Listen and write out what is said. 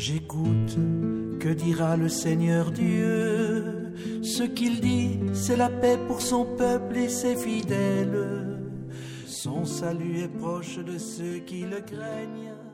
J'écoute, que dira le Seigneur Dieu? Ce qu'il dit, c'est la paix pour son peuple et ses fidèles. Son salut est proche de ceux qui le craignent.